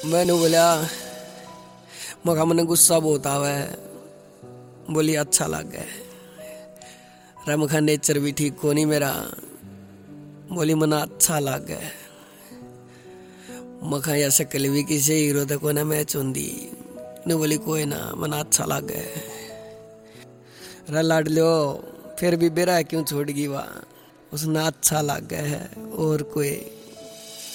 मैंने बोला मखा मैंने गुस्सा बहुत आवा है। बोली अच्छा लग गया रे मखा नेचर भी ठीक को नहीं मेरा। बोली मना अच्छा लग गया मखा या शक्ल भी किसी हीरो तक को ना मैच होंगी ने। बोली कोई ना मना अच्छा लग गया रे लाड लो फिर भी बेरा क्यों छोड़ गई वाह उसने अच्छा लग गया है और कोई